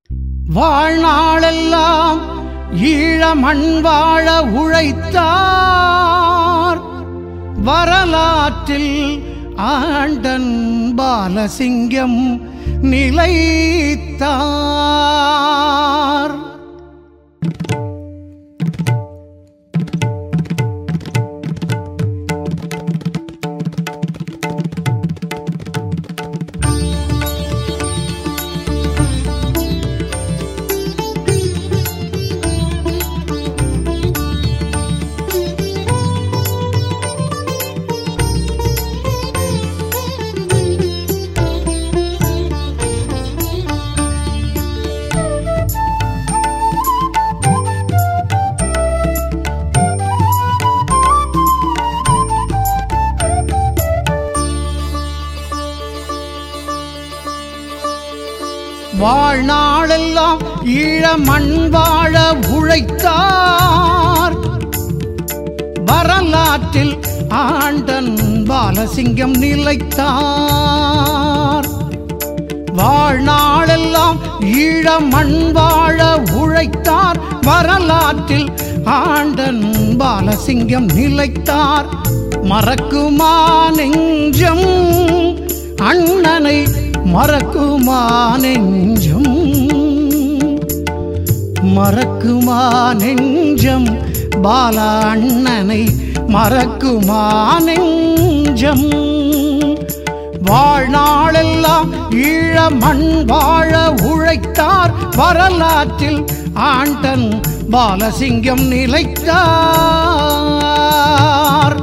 வாழ்நாளெல்லாம் ஈழ மண் வாழ உழைத்தார். வரலாற்றில் ஆண்டன் பாலசிங்கம் நிலைத்தார். வாழ்நாளெல்லாம் ஈழ மண் வாழ உழைத்தார். வரலாற்றில் ஆண்டன் பாலசிங்கம் நிலைத்தார். வாழ்நாளெல்லாம் ஈழ மண் வாழ உழைத்தார். வரலாற்றில் ஆண்டன் பாலசிங்கம் நிலைத்தார். மறக்குமா நெஞ்சம் அண்ணனை, மறக்குமா நெஞ்சம், மறக்குமா நெஞ்சம் பாலா அண்ணனை, மறக்குமா நெஞ்சம். வாழ்நாளெல்லாம் ஈழ மண் வாழ உழைத்தார். வரலாற்றில் ஆண்டன் பாலசிங்கம் நிலைத்தார்.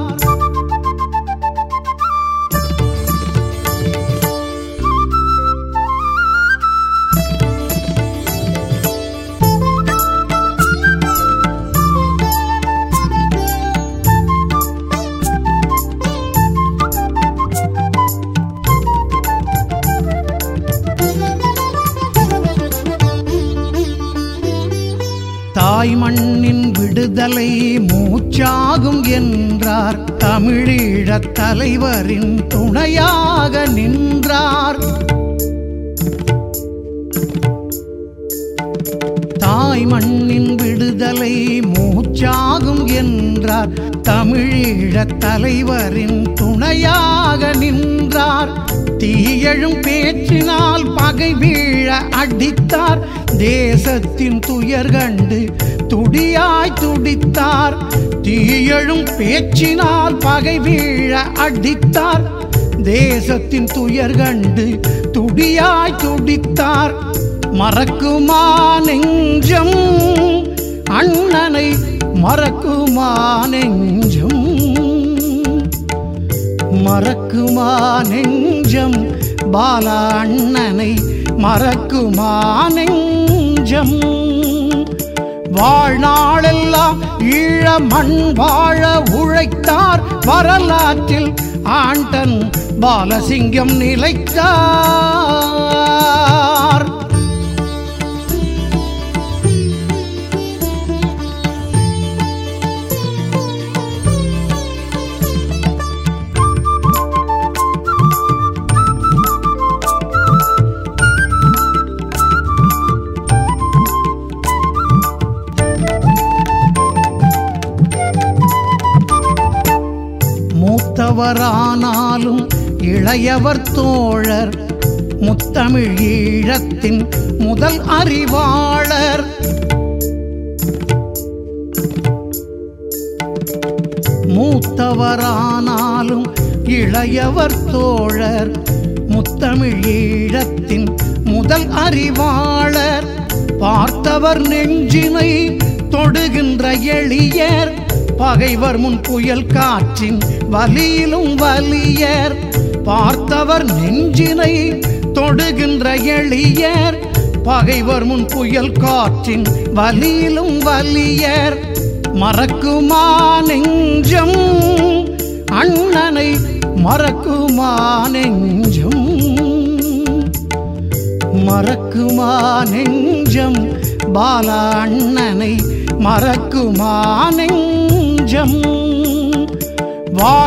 தாய் மண்ணின் விடுதலை மூச்சாகும் என்றார். தமிழீழத் தலைவரின் துணையாக நின்றார். தாய் மண்ணின் விடுதலை மூச்சாகும் என்றார். தமிழீழத் தலைவரின் துணையாக நின்றார். தீயழும் பேச்சினால் பகை வீழ அடித்தார். தேசத்தின் துயர் கண்டு துடியாய் துடித்தார். தீயழும் பேச்சினால் பகை வீழ அடித்தார். தேசத்தின் துயர் கண்டு துடியாய் துடித்தார். மறக்குமா நெஞ்சம் அண்ணனை, மறக்குமா நெஞ்சம், மறக்குமா நெஞ்சம் பாலா அண்ணனை, மறக்குமா நெஞ்சம். வாழ்நாளெல்லாம் ஈழ மண் வாழ உழைத்தார். வரலாற்றில் ஆண்டன் பாலசிங்கம் நிலைத்தார். மூத்தவரானாலும் இளையவர் தோழர். முத்தமிழ் ஈழத்தின் முதல் அறிவாளர். மூத்தவரானாலும் இளையவர் தோழர். முத்தமிழ் ஈழத்தின் முதல் அறிவாளர். பார்த்தவர் நெஞ்சினை தொடுகின்ற எளியர். பகைவர் முன் புயல் காற்றின் வலியிலும் வலியர். பார்த்தவர் நெஞ்சினை தொடுகின்ற எளியர். பகைவர் முன் புயல் காற்றின் வலியிலும் வலியர். மறக்குமா நெஞ்சம் அண்ணனை, மறக்குமா நெஞ்சம், மறக்குமா நெஞ்சம் பாலா அண்ணனை, மறக்குமா நெஞ்சம்.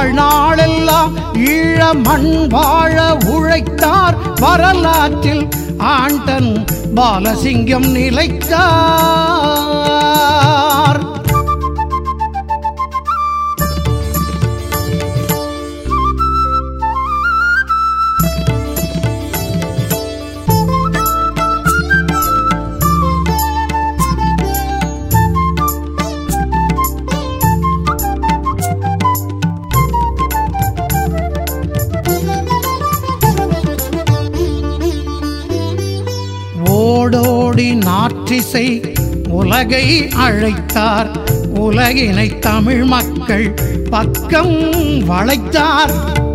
வாழ்நாளெல்லாம் ஈழ மண் வாழ உழைத்தார். வரலாற்றில் ஆண்டன் பாலசிங்கம் நிலைத்தார். ஓடோடி நாற்றிசை உலகை அழைத்தார். உலகினை தமிழ் மக்கள் பக்கம் வளைத்தார்.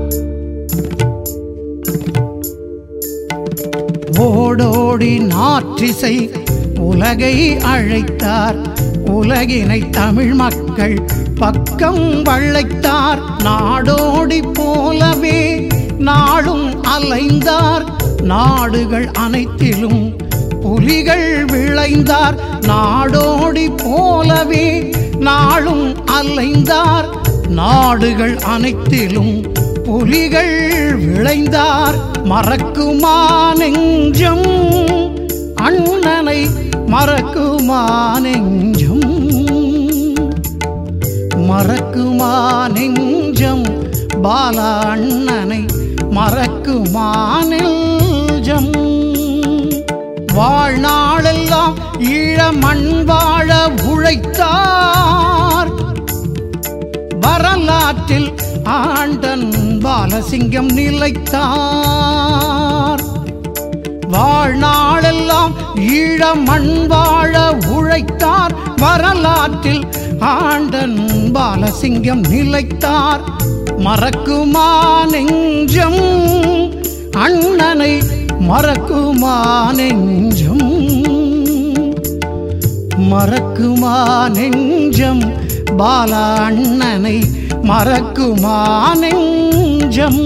ஓடோடி நாற்றிசை உலகை அழைத்தார். உலகினை தமிழ் மக்கள் பக்கம் வளைத்தார். நாடோடி போலவே நாளும் அலைந்தார். நாடுகள் அனைத்திலும் புலிகள் விளைந்தார். நாடோடி போலவே நாளும் அலைந்தார். நாடுகள் அனைத்திலும் புலிகள் விளைந்தார். மறக்குமா நெஞ்சம் அண்ணனை மறக்குமா நெஞ்சம். மறக்குமா நெஞ்சம் பாலா அண்ணனை மறக்குமா நெஞ்சம். வாழ்நாளெல்லாம் ஈழ மண் வாழ உழைத்தார். வரலாற்றில் ஆண்டன் பாலசிங்கம் நிலைத்தார். வாழ்நாளெல்லாம் ஈழ மண் வாழ உழைத்தார். வரலாற்றில் ஆண்டன் பாலசிங்கம் நிலைத்தார். மறக்குமா நெஞ்சம் அண்ணனை மறக்குமா நெஞ்சம். மறக்குமா நெஞ்சம் பாலா அண்ணனை மறக்குமா நெஞ்சம்.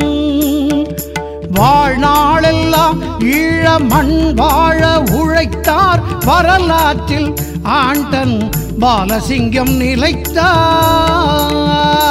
வாழ்நாளெல்லாம் ஈழ மண் வாழ உழைத்தார். வரலாற்றில் ஆண்டன் பாலசிங்கம் நிலைத்தார்.